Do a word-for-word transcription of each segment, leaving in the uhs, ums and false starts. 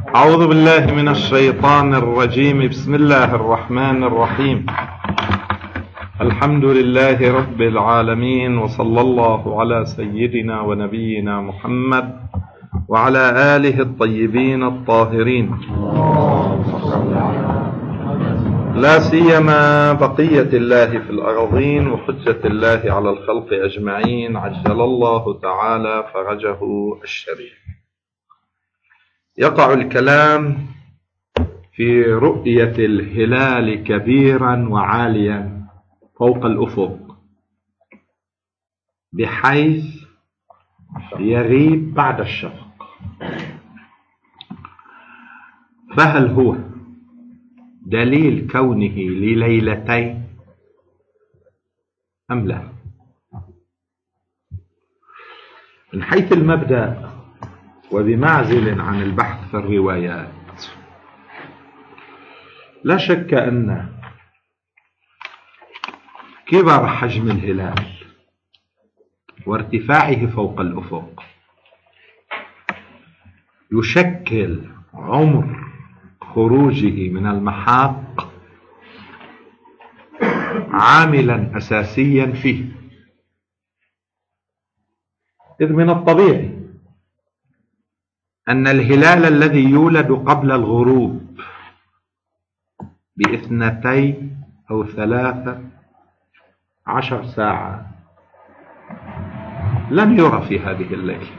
أعوذ بالله من الشيطان الرجيم. بسم الله الرحمن الرحيم. الحمد لله رب العالمين، وصلى الله على سيدنا ونبينا محمد وعلى آله الطيبين الطاهرين، لا سيما بقية الله في الأرضين وحجة الله على الخلق أجمعين، عجل الله تعالى فرجه الشريف. يقع الكلام في رؤية الهلال كبيرا وعاليا فوق الأفق، بحيث يغيب بعد الشفق. فهل هو دليل كونه لليلتين أم لا؟ من حيث المبدأ وبمعزل عن البحث في الروايات، لا شك أن كبر حجم الهلال وارتفاعه فوق الأفق يشكل عمر خروجه من المحاق عاملا أساسيا فيه، إذ من الطبيعي أن الهلال الذي يولد قبل الغروب باثنتين أو ثلاثة عشر ساعة لن يرى في هذه الليلة،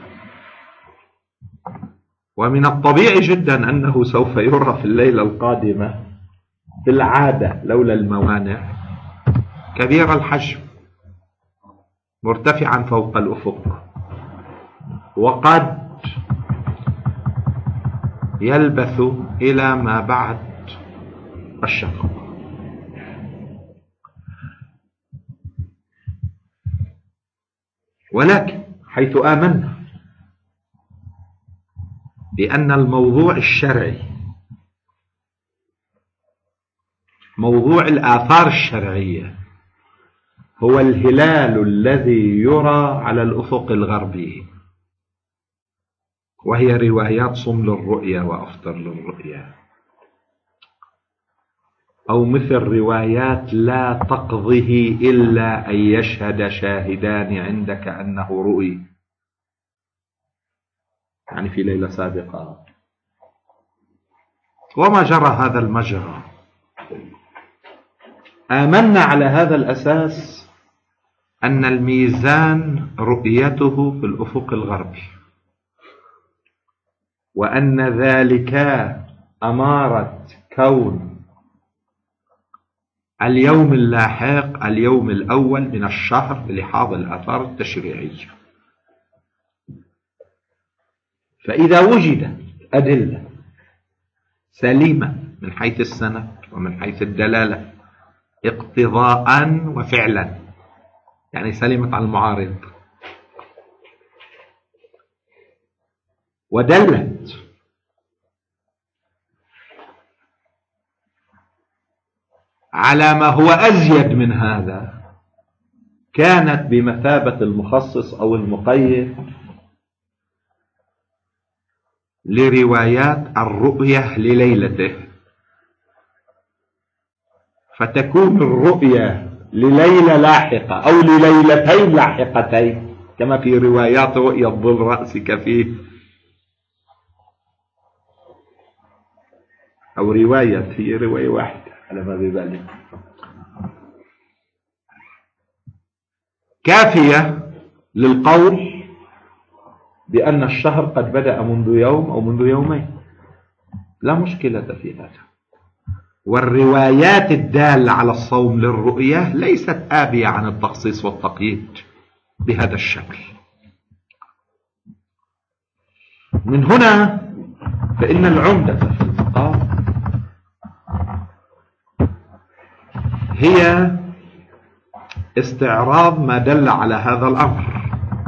ومن الطبيعي جدا أنه سوف يرى في الليلة القادمة في العادة لولا الموانع كبير الحجم مرتفعا فوق الأفق، وقد يلبث إلى ما بعد الشفق. ولكن حيث آمنا بأن الموضوع الشرعي، موضوع الآثار الشرعية، هو الهلال الذي يرى على الأفق الغربي، وهي روايات صم للرؤيا وأفطر للرؤيا، أو مثل روايات لا تقضه إلا أن يشهد شاهدان عندك أنه رؤي، يعني في ليلة سابقة، وما جرى هذا المجرى. آمنا على هذا الأساس أن الميزان رؤيته في الأفق الغربي، وأن ذلك أمارة كون اليوم اللاحق اليوم الأول من الشهر بلحاظ الآثار التشريعية. فإذا وجدت أدلة سليمة من حيث السند ومن حيث الدلالة اقتضاء وفعلا، يعني سلمت عن المعارض ودلت على ما هو أزيد من هذا، كانت بمثابة المخصص أو المقيد لروايات الرؤية لليلته، فتكون الرؤية لليلة لاحقة أو لليلتين لاحقتين، كما في روايات رؤية ظل رأسك فيه، أو رواية هي رواية واحدة على ما بذلك كافية للقول بأن الشهر قد بدأ منذ يوم أو منذ يومين، لا مشكلة في هذا. والروايات الدالة على الصوم للرؤية ليست آبية عن التخصيص والتقييد بهذا الشكل. من هنا فإن العمدة في المقام هي استعراض ما دل على هذا الأمر.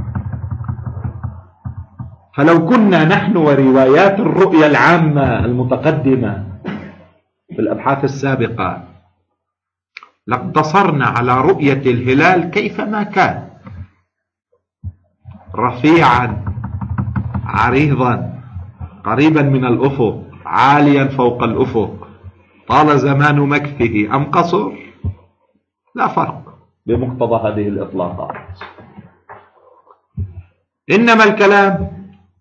فلو كنا نحن وروايات الرؤية العامة المتقدمة في الأبحاث السابقة لاقتصرنا على رؤية الهلال كيفما كان، رفيعا عريضا قريبا من الأفق عاليا فوق الأفق طال زمان مكثه أم قصر؟ لا فرق بمقتضى هذه الإطلاقات. إنما الكلام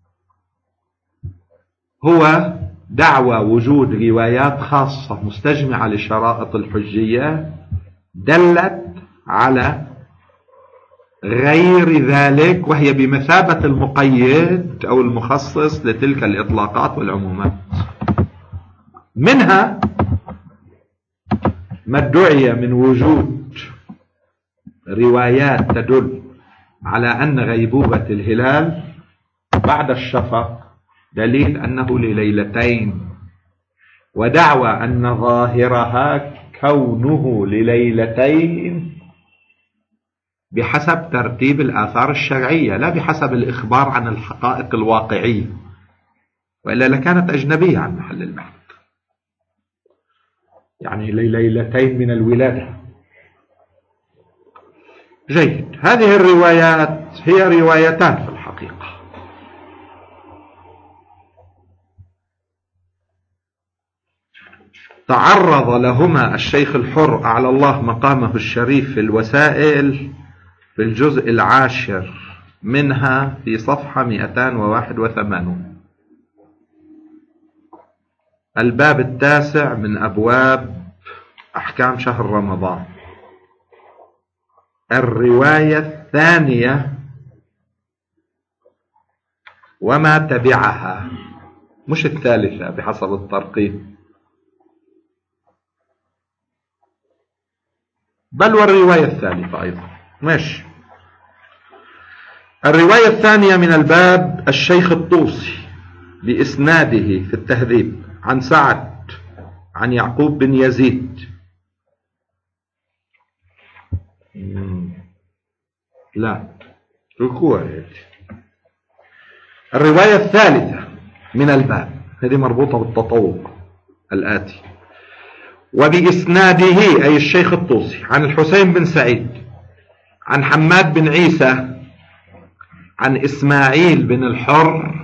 هو دعوى وجود روايات خاصة مستجمعة لشرائط الحجية دلت على غير ذلك، وهي بمثابة المقيد أو المخصص لتلك الإطلاقات والعمومات. منها ما ادعي من وجود روايات تدل على أن غيبوبة الهلال بعد الشفق دليل أنه لليلتين، ودعوى أن ظاهرها كونه لليلتين بحسب ترتيب الآثار الشرعية لا بحسب الإخبار عن الحقائق الواقعية، وإلا لكانت أجنبية عن محل البحث. يعني ليلتين من الولادة. جيد. هذه الروايات هي روايتان في الحقيقة. تعرض لهما الشيخ الحر أعلى الله مقامه الشريف في الوسائل في الجزء العاشر منها في صفحة مئتين وواحد وثمانين، الباب التاسع من أبواب أحكام شهر رمضان. الرواية الثانية وما تبعها، مش الثالثة بحسب الترقيم، بل والرواية الثالثة أيضا. ماشي. الرواية الثانية من الباب الشيخ الطوسي بإسناده في التهذيب عن سعد عن يعقوب بن يزيد. لا ركوع. الرواية الثالثة من الباب هذه مربوطة بالتطوق الآتي: وبإسناده أي الشيخ الطوسي عن الحسين بن سعيد عن حماد بن عيسى عن إسماعيل بن الحر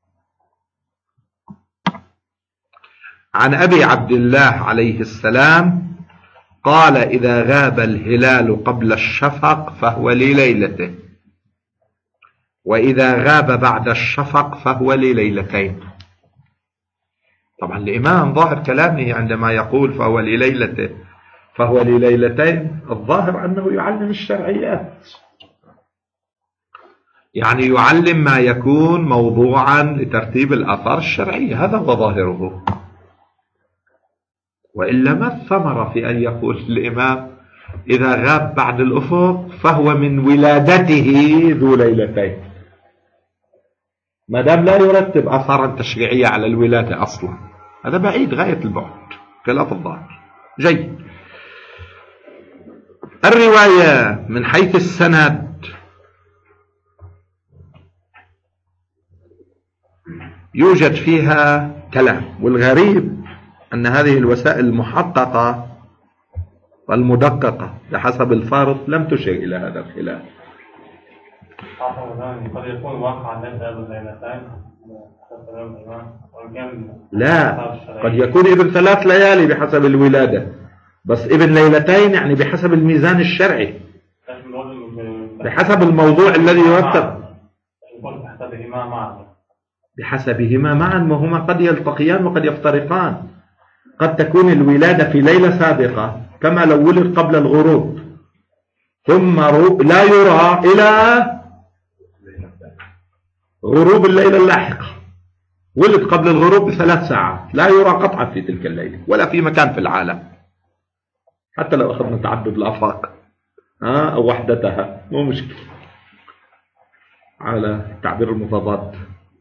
عن أبي عبد الله عليه السلام قال: إذا غاب الهلال قبل الشفق فهو لليلته، وإذا غاب بعد الشفق فهو لليلتين. طبعا الإمام ظاهر كلامه عندما يقول فهو لليلته فهو لليلتين، الظاهر أنه يعلم الشرعيات، يعني يعلم ما يكون موضوعا لترتيب الآثار الشرعية، هذا هو ظاهره. وإلا ما الثمرة في أن يقول الإمام إذا غاب بعد الأفق فهو من ولادته ذو ليلتين، ما دام لا يرتب آثارا تشريعية على الولادة أصلا، هذا بعيد غاية البعد خلاف الظاهر. جيد. الرواية من حيث السند يوجد فيها كلام، والغريب أن هذه الوسائل المحققة والمدققة بحسب الفارض لم تشر إلى هذا الخلاف. قد يكون واقع لا، قد يكون ابن ثلاث ليالي بحسب الولادة، بس ابن ليلتين يعني بحسب الميزان الشرعي، بحسب الموضوع الذي يرتب، بحسبهما معا بحسبهما معا، وهما قد يلتقيان وقد يفترقان. قد تكون الولادة في ليلة سابقة كما لو ولد قبل الغروب ثم لا يرى إلى غروب الليلة اللاحقة، ولد قبل الغروب بثلاث ساعات لا يرى قطعا في تلك الليلة ولا في مكان في العالم، حتى لو أخذنا تعدد الآفاق أو وحدتها مو مشكلة على التعبير المتضاد.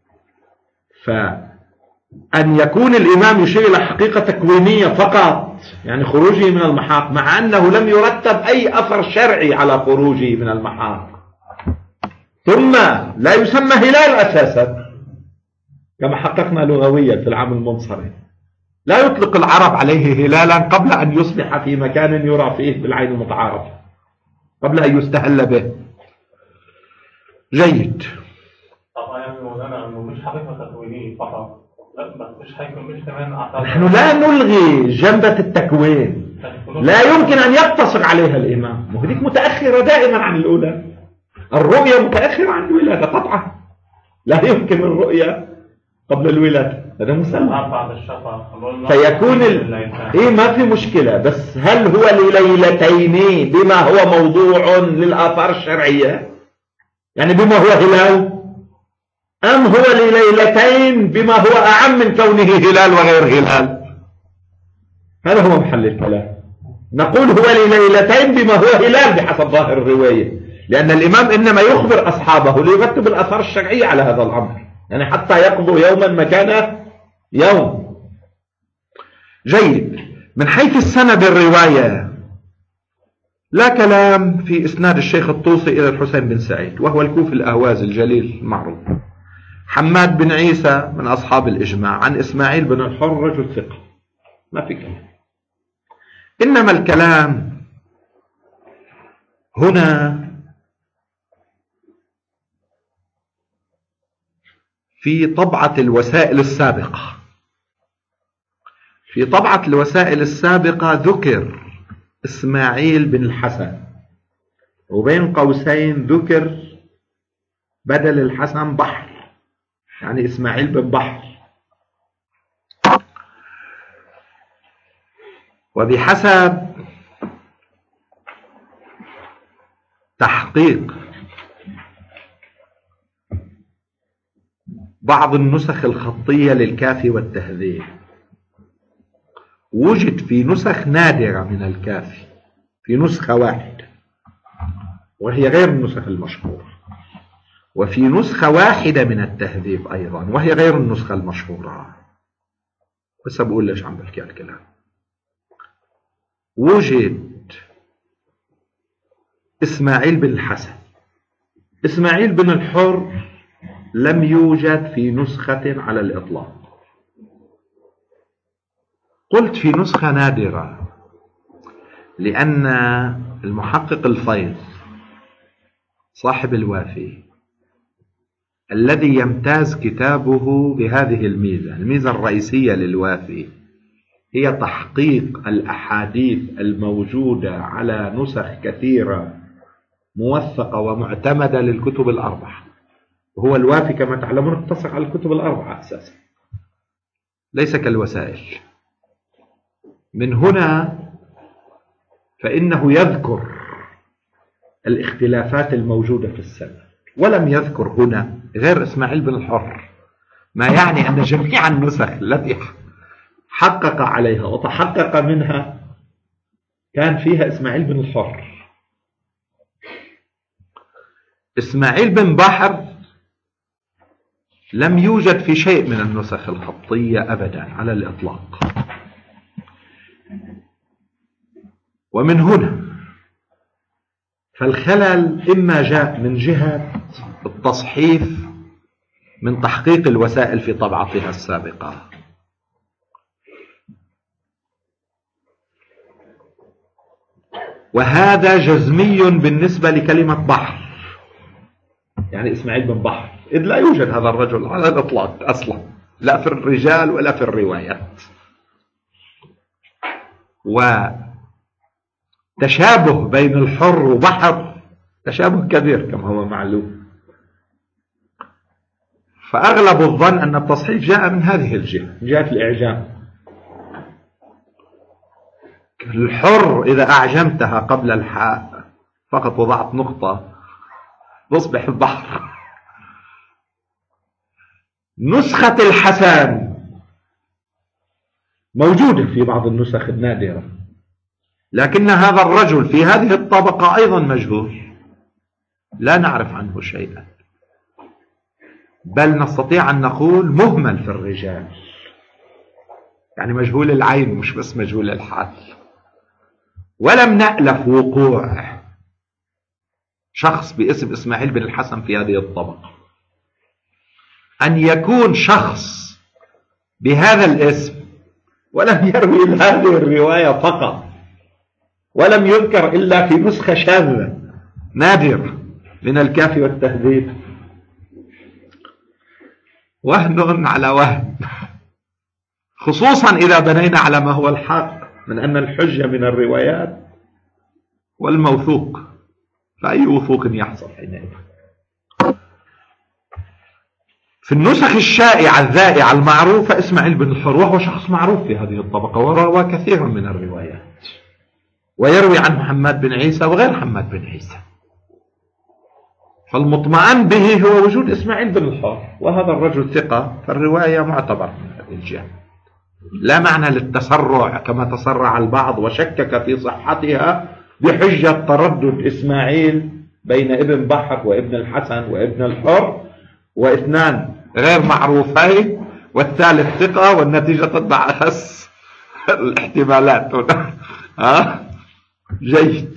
فأن يكون الإمام يشير إلى حقيقة تكوينية فقط، يعني خروجه من المحاق، مع أنه لم يرتب أي أثر شرعي على خروجه من المحاق، ثم لا يسمى هلال أساسا كما حققنا لغويا في العام المنصرم، لا يطلق العرب عليه هلالا قبل أن يصبح في مكان يرى فيه بالعين المتعارف، قبل أن يستهل به. جيد. طبعا يعني مولانا أنه مش حقيقة تكوينية فقط، لا بس مش هيكون مش كمان أعتقد. نحن لا نلغي جنبة التكوين، لا يمكن أن يقتصر عليها الإمام، وهذيك متأخرة دائما عن الأولى. الرؤية متأخرة عن الولادة قطعا، لا يمكن الرؤية قبل الولادة، هذا مسلم. فيكون ال... إيه ما في مشكلة، بس هل هو لليلتين بما هو موضوع للآثار الشرعية، يعني بما هو هلال، أم هو لليلتين بما هو أعم من كونه هلال وغير هلال؟ هذا هو محل الكلام. نقول هو لليلتين بما هو هلال بحسب ظاهر الرواية، لأن الإمام إنما يخبر أصحابه ليرتب الآثار الشرعية على هذا الأمر، يعني حتى يقضوا يوما مكان يوم. جيد. من حيث السند الرواية لا كلام في إسناد الشيخ الطوسي إلى الحسين بن سعيد، وهو الكوفي الأهواز الجليل المعروف. حماد بن عيسى من أصحاب الإجماع، عن إسماعيل بن الحر رجل ثقة، ما في كلام. إنما الكلام هنا في طبعة الوسائل السابقة. في طبعة الوسائل السابقة ذكر إسماعيل بن الحسن، وبين قوسين ذكر بدل الحسن بحر، يعني إسماعيل بن بحر. وبحسب تحقيق بعض النسخ الخطية للكافي والتهذيب، وجد في نسخ نادرة من الكافي في نسخة واحدة، وهي غير النسخ المشهورة، وفي نسخة واحدة من التهذيب أيضا، وهي غير النسخة المشهورة. بس بقول ليش عم بحكي الكلام. وجد إسماعيل بن الحسن. إسماعيل بن الحر لم يوجد في نسخة على الإطلاق. قلت في نسخة نادرة لأن المحقق الفيض صاحب الوافي الذي يمتاز كتابه بهذه الميزة، الميزة الرئيسية للوافي هي تحقيق الأحاديث الموجودة على نسخ كثيرة موثقة ومعتمدة للكتب الأربعة. وهو الوافي كما تعلمون اقتصر على الكتب الأربعة أساسا، ليس كالوسائل. من هنا فإنه يذكر الاختلافات الموجودة في السند، ولم يذكر هنا غير إسماعيل بن الحر، ما يعني أن جميع النسخ التي حقق عليها وتحقق منها كان فيها إسماعيل بن الحر. إسماعيل بن بحر لم يوجد في شيء من النسخ الخطية أبدا على الإطلاق. ومن هنا فالخلل إما جاء من جهة التصحيف من تحقيق الوسائل في طبعتها السابقة، وهذا جزمي بالنسبة لكلمة بحر، يعني إسماعيل بن بحر، إذ لا يوجد هذا الرجل على الإطلاق أصلا، لا في الرجال ولا في الروايات. وتشابه بين الحر وبحر تشابه كبير كما هو معلوم، فأغلب الظن أن التصحيف جاء من هذه الجهة، من جهة الإعجام. الحر إذا أعجمتها قبل الحاء فقط وضعت نقطة تصبح البحر. نسخة الحسن موجودة في بعض النسخ النادرة، لكن هذا الرجل في هذه الطبقة أيضا مجهول، لا نعرف عنه شيئا، بل نستطيع أن نقول مهمل في الرجال، يعني مجهول العين مش بس مجهول الحال. ولم نألف وقوع شخص باسم إسماعيل بن الحسن في هذه الطبقة. أن يكون شخص بهذا الاسم ولم يروي هذه الرواية فقط، ولم يذكر إلا في نسخة شاذة نادرة من الكافي والتهذيب، وهن على وهن. خصوصا إذا بنينا على ما هو الحق من أن الحجة من الروايات والموثوق، فأي وثوق يحصل حينئذ؟ في النسخ الشائعة الذائعة المعروفة إسماعيل بن الحر، وهو شخص معروف في هذه الطبقة وروى كثيرا من الروايات، ويروي عن محمد بن عيسى وغير محمد بن عيسى، فالمطمئن به هو وجود إسماعيل بن الحر، وهذا الرجل ثقة، فالرواية معتبر من هذه الجهة. لا معنى للتسرع كما تسرع البعض وشكك في صحتها بحجة تردد إسماعيل بين ابن بحر وابن الحسن وابن الحر، واثنان غير معروفين والثالث ثقة، والنتيجة تتبع أخس الاحتمالات هنا. ها جيد.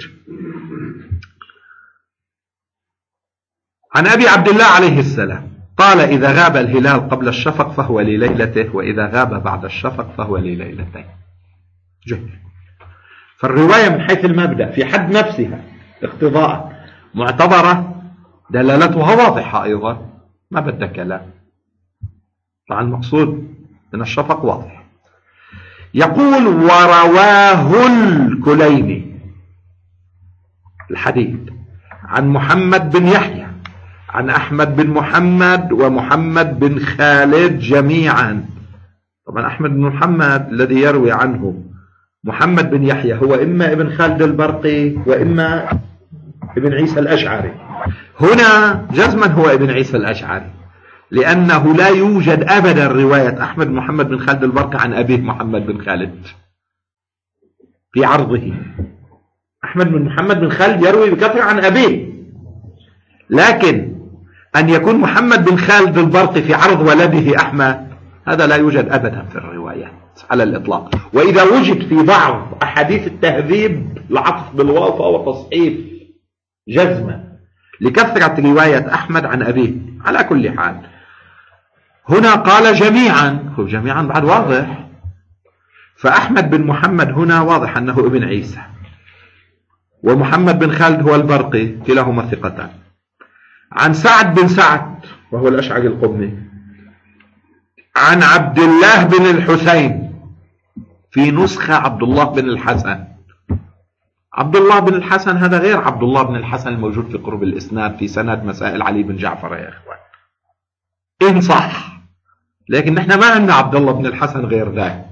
عن أبي عبد الله عليه السلام قال: إذا غاب الهلال قبل الشفق فهو لليلته، وإذا غاب بعد الشفق فهو لليلتين. جيد. فالرواية من حيث المبدأ في حد نفسها اقتضاء معتبرة، دلالتها واضحة أيضا، ما بدك كلام، طبعا المقصود من الشفق واضح. يقول: ورواه الكليني الحديث عن محمد بن يحيى عن أحمد بن محمد ومحمد بن خالد جميعا. طبعا أحمد بن محمد الذي يروي عنه محمد بن يحيى هو إما ابن خالد البرقي وإما ابن عيسى الأشعري. هنا جزما هو ابن عيسى الأشعري، لأنه لا يوجد أبدا رواية أحمد محمد بن خالد البرقي عن أبيه محمد بن خالد في عرضه. أحمد بن محمد بن خالد يروي بكثرة عن أبيه، لكن أن يكون محمد بن خالد البرقي في عرض ولده أحمد هذا لا يوجد أبدا في الروايات على الإطلاق. وإذا وجد في بعض أحاديث التهذيب العطف بالواو فهو تصحيف جزما لكثرة رواية أحمد عن أبيه. على كل حال هنا قال جميعا، هو جميعا بعد واضح، فأحمد بن محمد هنا واضح أنه ابن عيسى، ومحمد بن خالد هو البرقي، كلاهما ثقتان. عن سعد بن سعد وهو الأشعري القمي عن عبد الله بن الحسين، في نسخة عبد الله بن الحسن. عبد الله بن الحسن هذا غير عبد الله بن الحسن الموجود في قرب الإسناد في سند مسائل علي بن جعفر يا إخوان، إن صح، لكن نحن ما عندنا عبد الله بن الحسن غير ذاك،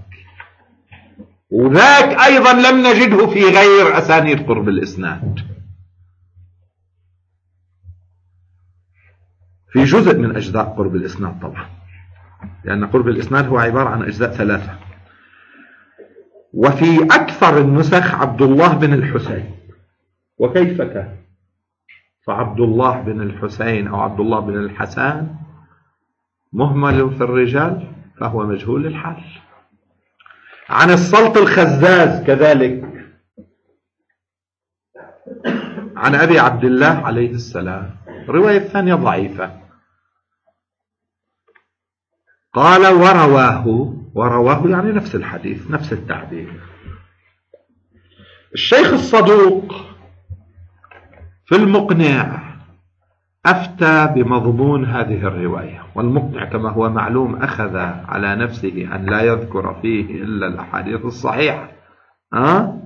وذاك أيضا لم نجده في غير أسانيد قرب الإسناد، في جزء من أجزاء قرب الإسناد طبعا، لأن قرب الإسناد هو عبارة عن أجزاء ثلاثة. وفي أكثر النسخ عبد الله بن الحسين. وكيف كان؟ فعبد الله بن الحسين أو عبد الله بن الحسن مهمل في الرجال فهو مجهول الحال. عن السلط الخزاز كذلك عن أبي عبد الله عليه السلام، الرواية الثانية ضعيفة. قال: ورواه، ورواه يعني نفس الحديث نفس التعبير. الشيخ الصدوق في المقنع أفتى بمضمون هذه الرواية، والمقنع كما هو معلوم أخذ على نفسه أن لا يذكر فيه إلا الأحاديث الصحيحة، أه؟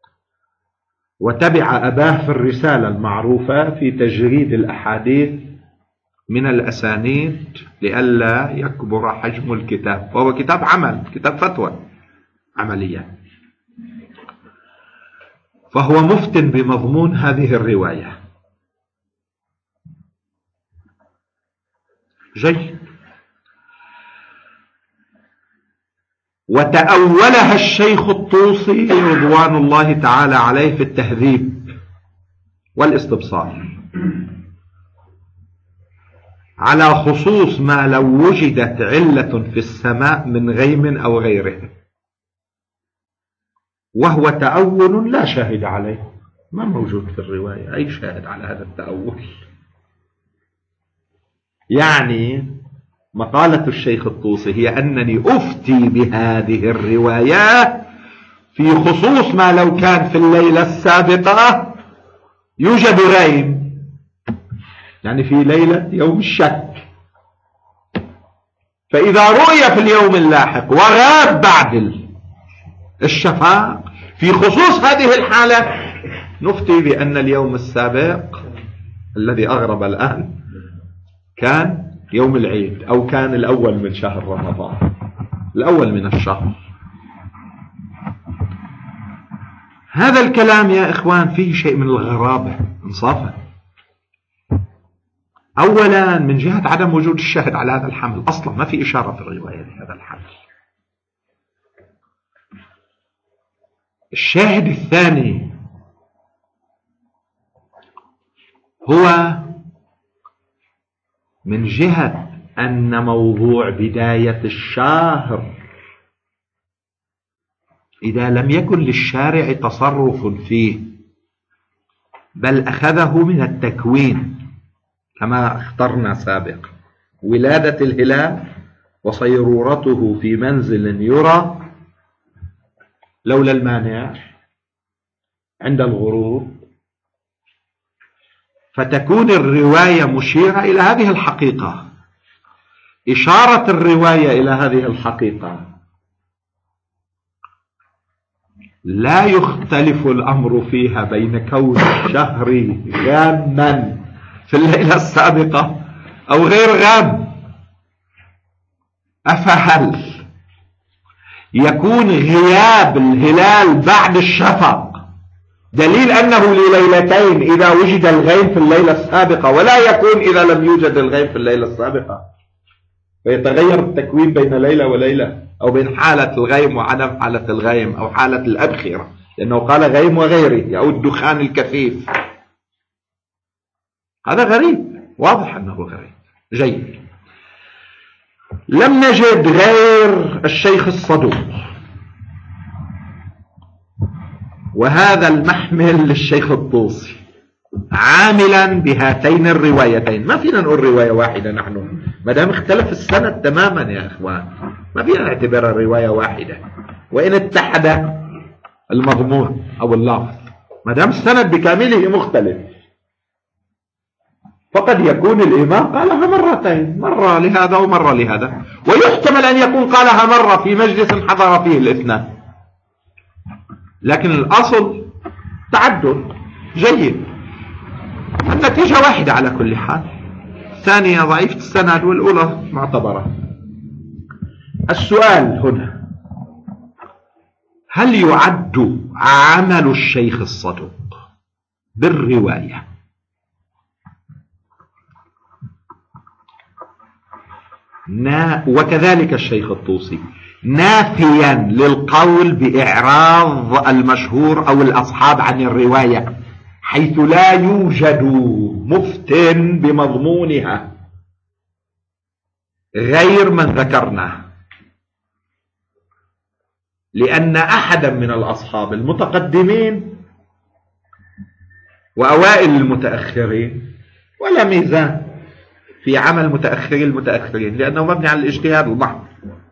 وتبع أباه في الرسالة المعروفة في تجريد الأحاديث من الأسانيد لئلا يكبر حجم الكتاب، وهو كتاب عمل، كتاب فتوى عملية، فهو مفتن بمضمون هذه الرواية. جيد. وتأولها الشيخ الطوسي رضوان الله تعالى عليه في التهذيب والاستبصار على خصوص ما لو وجدت علة في السماء من غيم أو غيره، وهو تأول لا شاهد عليه، ما موجود في الرواية أي شاهد على هذا التأول. يعني مقالة الشيخ الطوسي هي أنني أفتي بهذه الروايات في خصوص ما لو كان في الليلة السابقة يوجد غيم، يعني في ليلة يوم الشك، فإذا رؤي في اليوم اللاحق وغاب بعد الشفاق في خصوص هذه الحالة نفتي بأن اليوم السابق الذي أغرب الآن كان يوم العيد أو كان الأول من شهر رمضان، الأول من الشهر. هذا الكلام يا إخوان فيه شيء من الغرابة انصافا. أولا من جهة عدم وجود الشاهد على هذا الحمل، أصلا ما في إشارة في الرواية لهذا الحمل. الشاهد الثاني هو من جهة أن موضوع بداية الشهر إذا لم يكن للشارع تصرف فيه بل أخذه من التكوين كما اخترنا سابقا، ولادة الهلال وصيرورته في منزل يرى لولا المانع عند الغروب، فتكون الرواية مشيرة إلى هذه الحقيقة. إشارة الرواية إلى هذه الحقيقة لا يختلف الأمر فيها بين كون الشهر غاما في الليلة السابقة أو غير غام. أفهل يكون غياب الهلال بعد الشفق دليل أنه لليلتين إذا وجد الغيم في الليلة السابقة، ولا يكون إذا لم يوجد الغيم في الليلة السابقة، فيتغير التكوين بين ليلة وليلة أو بين حالة الغيم وعدم حالة الغيم أو حالة الأبخرة، لأنه قال غيم وغيره أو الدخان الكثيف. هذا غريب، واضح أنه غريب. جيد. لم نجد غير الشيخ الصدوق، وهذا المحمل للشيخ الطوسي عاملا بهاتين الروايتين. ما فينا نقول رواية واحدة نحن ما دام اختلف السند تماما يا اخوان، ما فينا نعتبرها رواية واحدة وإن اتحد المضمون أو اللفظ، ما دام السند بكامله مختلف. فقد يكون الإمام قالها مرتين، مرة لهذا ومرة لهذا، ويحتمل أن يكون قالها مرة في مجلس حضر فيه الاثنان، لكن الأصل تعدد. جيد. النتيجة واحدة على كل حال، الثانية ضعيفة السند والأولى معتبرة. السؤال هنا: هل يعد عمل الشيخ الصدوق بالرواية نا وكذلك الشيخ الطوسي نافيا للقول بإعراض المشهور أو الأصحاب عن الرواية، حيث لا يوجد مفت بمضمونها غير من ذكرناه؟ لأن أحدا من الأصحاب المتقدمين وأوائل المتأخرين، ولا ميزان في عمل متأخري المتأخرين لأنه مبني على الاجتهاد المحض،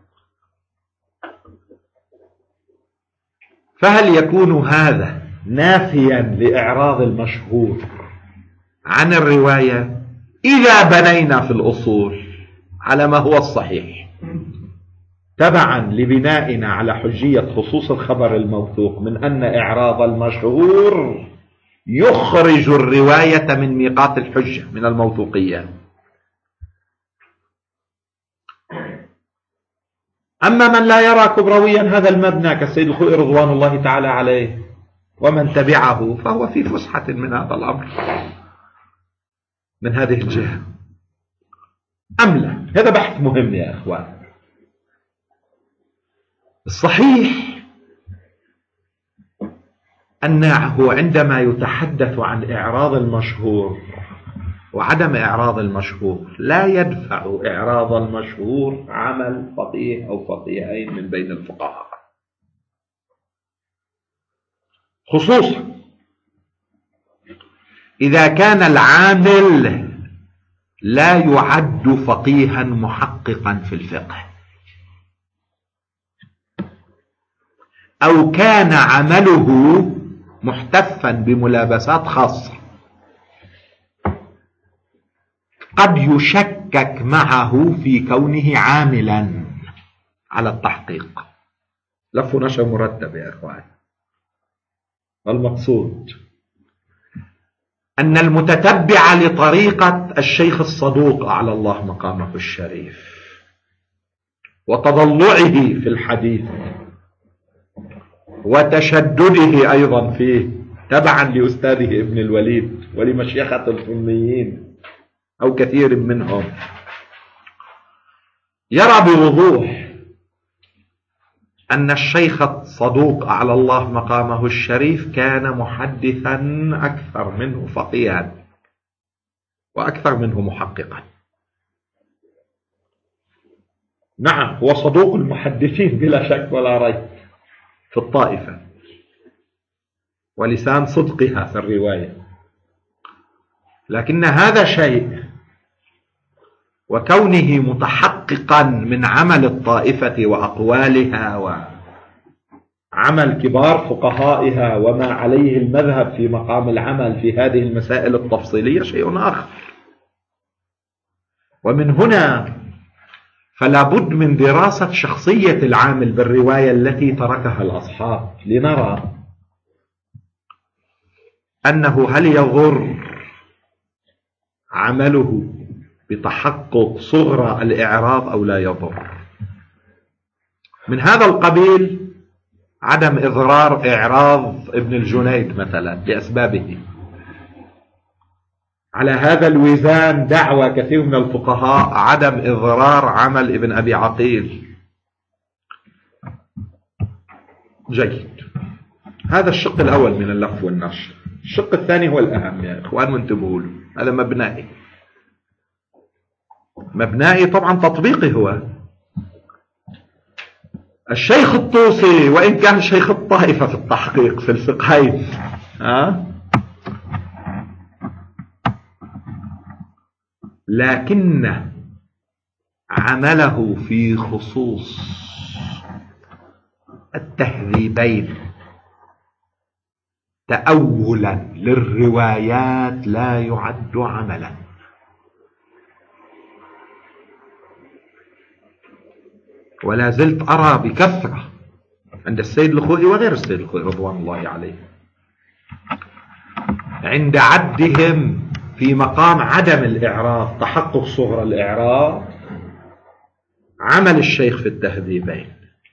فهل يكون هذا نافيا لإعراض المشهور عن الرواية إذا بنينا في الأصول على ما هو الصحيح تبعا لبنائنا على حجية خصوص الخبر الموثوق من أن إعراض المشهور يخرج الرواية من ميقات الحجة من الموثوقية؟ أما من لا يرى كبرويا هذا المبنى كالسيد الخوئي رضوان الله تعالى عليه ومن تبعه، فهو في فسحة من هذا الأمر من هذه الجهة أم لا؟ هذا بحث مهم يا أخوان. الصحيح أنه عندما يتحدث عن إعراض المشهور وعدم إعراض المشهور لا يدفع إعراض المشهور عمل فقيه أو فقيهين من بين الفقهاء، خصوصا إذا كان العامل لا يعد فقيها محققا في الفقه، أو كان عمله محتفا بملابسات خاصة قد يشك يشكك معه في كونه عاملا على التحقيق. لف ونشر مرتب يا إخوان. المقصود أن المتتبع لطريقة الشيخ الصدوق أعلى الله مقامه الشريف وتضلعه في الحديث وتشدده أيضا فيه تبعا لأستاذه ابن الوليد ولمشيخة السنيين أو كثير منهم، يرى بوضوح أن الشيخ الصدوق أعلى الله مقامه الشريف كان محدثا أكثر منه فقيها وأكثر منه محققا. نعم هو صدوق المحدثين بلا شك ولا ريب في الطائفة ولسان صدقها في الرواية، لكن هذا شيء، وكونه متحققا من عمل الطائفة وأقوالها وعمل كبار فقهائها وما عليه المذهب في مقام العمل في هذه المسائل التفصيلية شيء آخر. ومن هنا فلا بد من دراسة شخصية العامل بالرواية التي تركها الأصحاب لنرى أنه هل يضر عمله بتحقق صغرى الإعراض أو لا يضر. من هذا القبيل عدم إضرار إعراض ابن الجنيد مثلا لأسبابه. على هذا الوزان دعوى كثير من الفقهاء عدم إضرار عمل ابن أبي عقيل. جيد، هذا الشق الأول من اللف والنشر. الشق الثاني هو الأهم يا إخوان وانتبهوا له، هذا مبنائي. مبنائي طبعا تطبيقي هو الشيخ الطوسي وإن كان شيخ الطائفة في التحقيق في الفقهين، ها؟ لكن عمله في خصوص التهذيبين تأولا للروايات لا يعد عملا. ولا زلت أرى بكثرة عند السيد الخوئي وغير السيد الخوئي رضوان الله عليه عند عدهم في مقام عدم الإعراض تحقق صغر الإعراض عمل الشيخ في التهذيبين،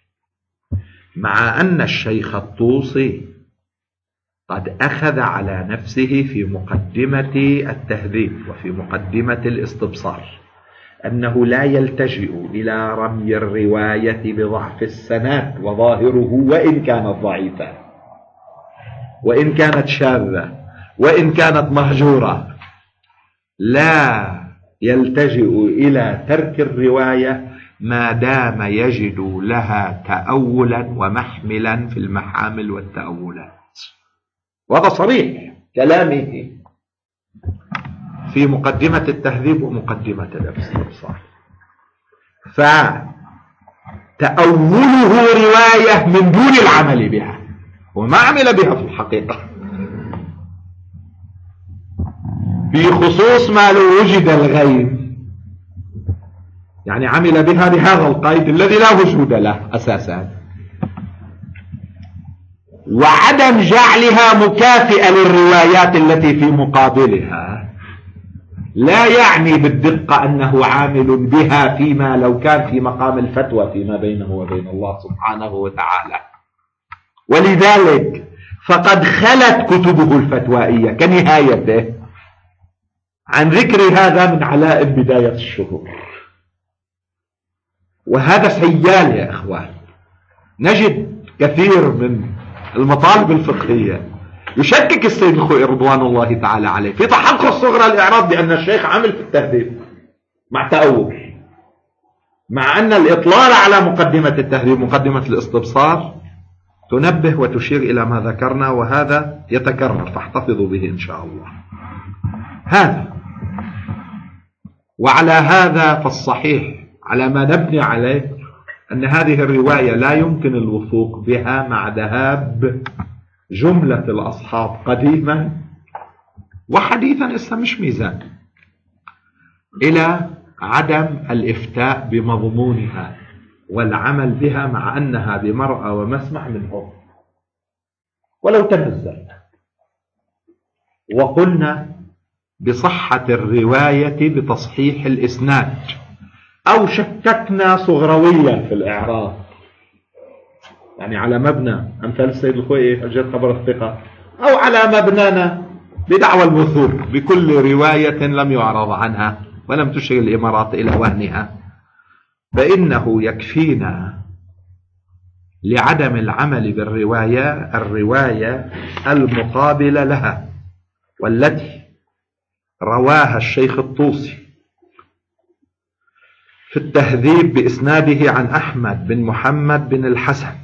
مع أن الشيخ الطوسي قد أخذ على نفسه في مقدمة التهذيب وفي مقدمة الاستبصار أنه لا يلتجئ إلى رمي الرواية بضعف السند وظاهره وإن كانت ضعيفة وإن كانت شاذة وإن كانت مهجورة، لا يلتجئ إلى ترك الرواية ما دام يجد لها تأولا ومحملا في المحامل والتأولات. وهذا صريح كلامه في مقدمة التهذيب ومقدمة الاستبصار. فتأوله رواية من دون العمل بها، وما عمل بها في الحقيقة في خصوص ما لو وجد الغيب، يعني عمل بها بهذا القيد الذي لا وجود له أساسا، وعدم جعلها مكافئة للروايات التي في مقابلها لا يعني بالدقة أنه عامل بها فيما لو كان في مقام الفتوى فيما بينه وبين الله سبحانه وتعالى. ولذلك فقد خلت كتبه الفتوائية كنهايته عن ذكر هذا من علائم بداية الشهور. وهذا سيال يا إخوان. نجد كثير من المطالب الفقهية يشكك السيد الخوئي رضوان الله تعالى عليه في تحقق صغرى الإعراض بأن الشيخ عمل في التهذيب مع تأول، مع أن الإطلال على مقدمة التهذيب مقدمة الاستبصار تنبه وتشير إلى ما ذكرنا، وهذا يتكرر فاحتفظوا به إن شاء الله. هذا وعلى هذا فالصحيح على ما نبني عليه أن هذه الرواية لا يمكن الوثوق بها مع ذهاب جملة الأصحاب قديما وحديثا، إسا مش ميزان، إلى عدم الإفتاء بمضمونها والعمل بها مع أنها بمرأى ومسمع منهم ولو تنزل. وقلنا بصحة الرواية بتصحيح الإسناد، أو شككنا صغرويا في الإعراب، يعني على مبنى أمثال السيد الخوئي أجل خبر الثقة، أو على مبنانا بدعوى الوثوق بكل رواية لم يعرض عنها ولم تشغل الإمارات إلى وهنها، فإنه يكفينا لعدم العمل بالرواية الرواية المقابلة لها، والتي رواها الشيخ الطوسي في التهذيب بإسناده عن أحمد بن محمد بن الحسن.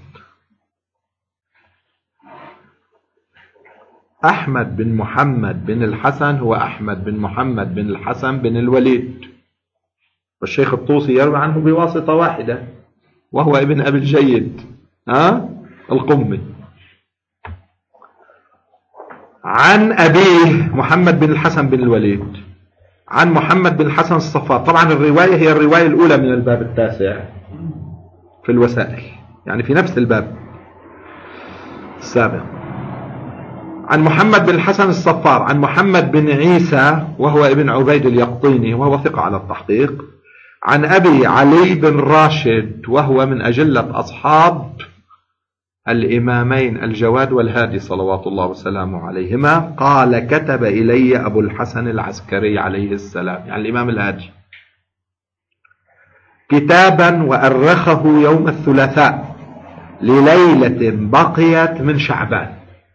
أحمد بن محمد بن الحسن هو أحمد بن محمد بن الحسن بن الوليد، والشيخ الطوسي يروي عنه بواسطة واحدة وهو ابن أبي الجيد ها القمي، عن أبيه محمد بن الحسن بن الوليد عن محمد بن الحسن الصفار. طبعا الرواية هي الرواية الأولى من الباب التاسع في الوسائل، يعني في نفس الباب السابق. عن محمد بن الحسن الصفار عن محمد بن عيسى وهو ابن عبيد اليقطيني وهو ثقة على التحقيق، عن أبي علي بن راشد وهو من أجلة أصحاب الإمامين الجواد والهادي صلوات الله وسلامه عليهما، قال كتب إلي أبو الحسن العسكري عليه السلام، يعني الإمام الهادي، كتابا وأرخه يوم الثلاثاء لليلة بقيت من شعبان،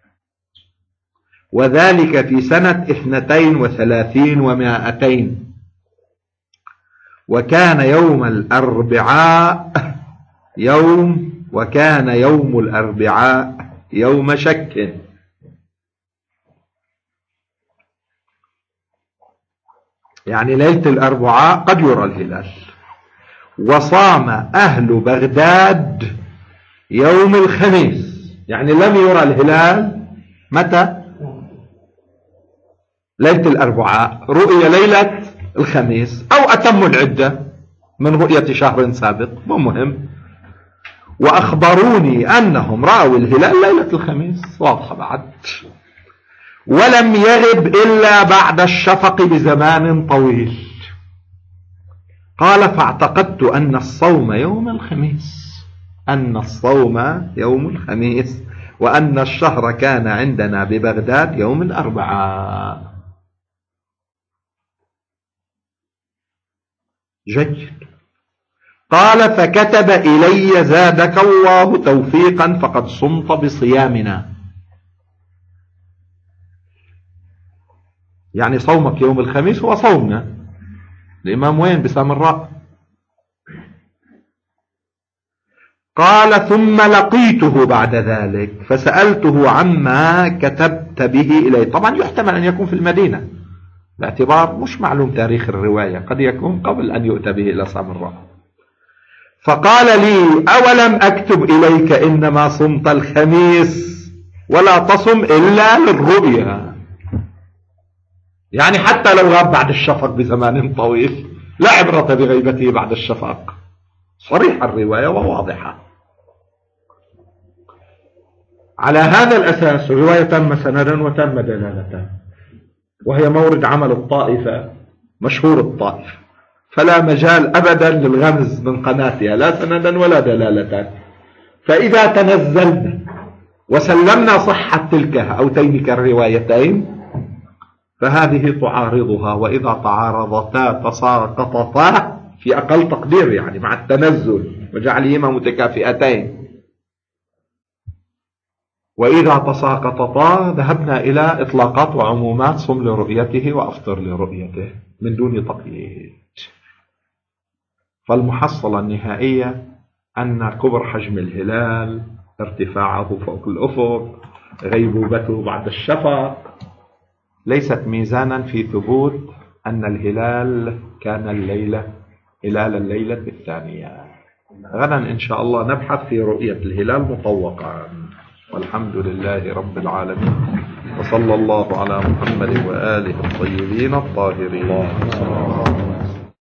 وذلك في سنة اثنتين وثلاثين ومائتين، وكان يوم الأربعاء يوم وكان يوم الأربعاء يوم شك، يعني ليلة الأربعاء قد يرى الهلال. وصام أهل بغداد يوم الخميس، يعني لم يرى الهلال متى؟ ليلة الأربعاء، رؤية ليلة الخميس، أو أتموا العدة من رؤية شهر سابق، مو مهم. وأخبروني أنهم رأوا الهلال ليلة الخميس، واضحة بعد، ولم يغب إلا بعد الشفق بزمان طويل. قال فاعتقدت أن الصوم يوم الخميس أن الصوم يوم الخميس وأن الشهر كان عندنا ببغداد يوم الأربعاء. جيد. قال فكتب إلي زادك الله توفيقا فقد صمت بصيامنا، يعني صومك يوم الخميس هو صومنا. الإمام وين؟ بسامراء. قال ثم لقيته بعد ذلك فسألته عما كتبت به إلي. طبعا يحتمل أن يكون في المدينة باعتبار مش معلوم تاريخ الرواية، قد يكون قبل أن يؤتى به إلى سامراء. فقال لي أولم أكتب إليك إنما صمت الخميس ولا تصم إلا للرؤيا، يعني حتى لو غاب بعد الشفق بزمان طويل لا عبرة بغيبته بعد الشفق. صريحة الرواية وواضحة. على هذا الأساس الرواية تم سندا وتم دلالة، وهي مورد عمل الطائفة مشهور الطائفة، فلا مجال أبدا للغمز من قناتها لا سندا ولا دلالة. فإذا تنزلنا وسلمنا صحة تلك أو تلك الروايتين فهذه تعارضها، وإذا تعارضتا تساقطتا في أقل تقدير، يعني مع التنزل وجعلهما متكافئتين. وإذا تساقطتا ذهبنا إلى إطلاقات وعمومات: صم لرؤيته وأفطر لرؤيته من دون تقييد. فالمحصلة النهائية أن كبر حجم الهلال، ارتفاعه فوق الأفق، غيبوبته بعد الشفق ليست ميزانا في ثبوت أن الهلال كان الليلة هلال الليلة الثانية. غدا إن شاء الله نبحث في رؤية الهلال مطوقا، والحمد لله رب العالمين، وصلى الله على محمد وآله الطيبين الطاهرين.